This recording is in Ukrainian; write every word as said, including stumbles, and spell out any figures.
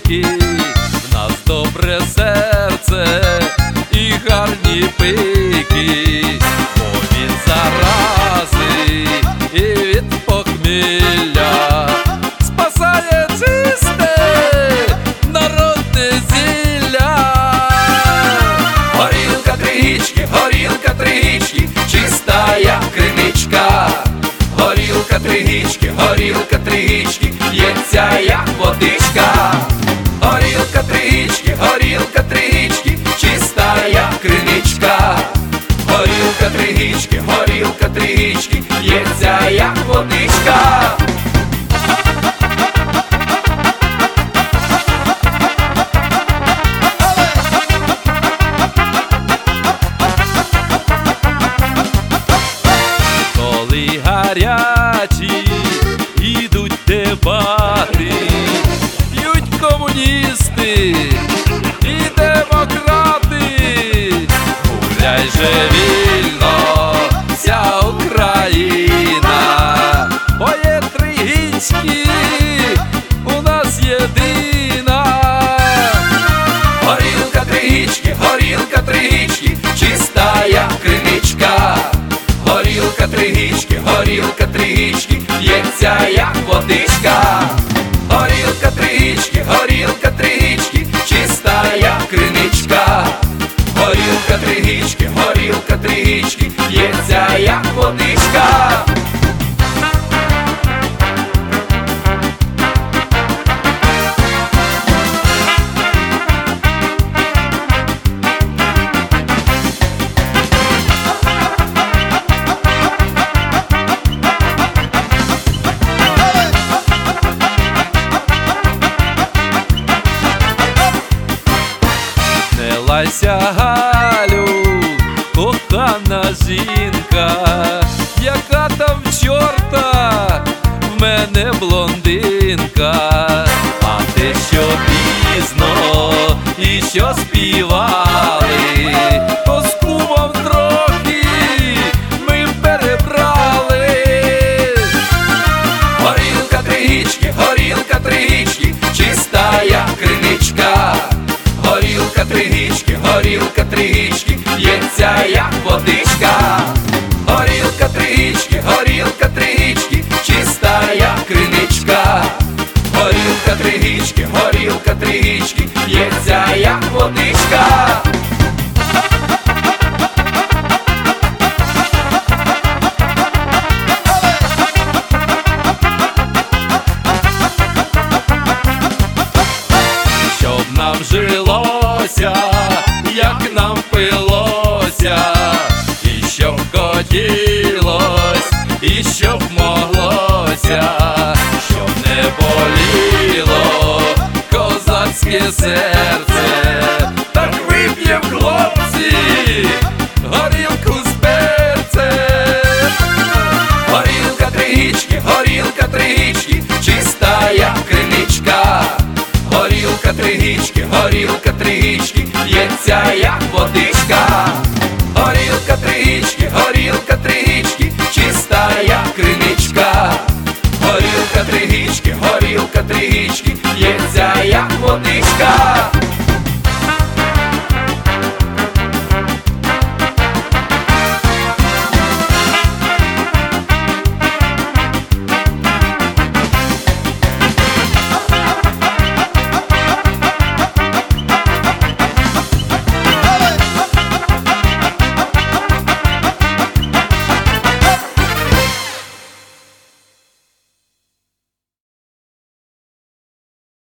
пики, в нас добре серце і гарні пики, бо від зарази і від похмілля спасає чисте народне зілля. Горілка тригічки, горілка тригічки, чиста як криничка. Горілка тригічки, горілка тригічки, лється як водичка. Горілка тригічки, горілка тригічки, чиста як криничка. Горілка тригічки, горілка тригічки, лється як водичка. Коли гарячі ідуть дебати, п'ють комуністи і демократи. Гуляй же вільно вся Україна, бо є Тригічки, у нас єдина. Горілка тригічки, горілка тригічки, чиста як криничка. Горілка тригічки, горілка тригічки, лється як водичка. Горілка тригічки, горілка тригічки, чиста як криничка. Горілка тригічки, горілка тригічки, лється як водичка. Не лайся, Галю, кохана жінка, яка там в чорта в мене блондинка. А те, що пізно і що співали, то з кумом трохи ми перебрали. Горілка тригічки, горілка тригічки, чиста як криничка. Горілка тригічки, горілка тригічки, лється як водичка. Горілка тригічки, горілка тригічки, чиста як криничка. Горілка тригічки, горілка тригічки, лється як водичка. Щоб нам жилося, як нам пилося, і щоб хотілось, і щоб моглося, щоб не боліло козацьке серце. Так вип'єм, хлопці, горілку з перцем. Горілка тригічки, горілка тригічки, чиста як криничка. Горілка тригічки, горілка тригічки, лється як водичка. Горілка тригічки, горілка тригічки,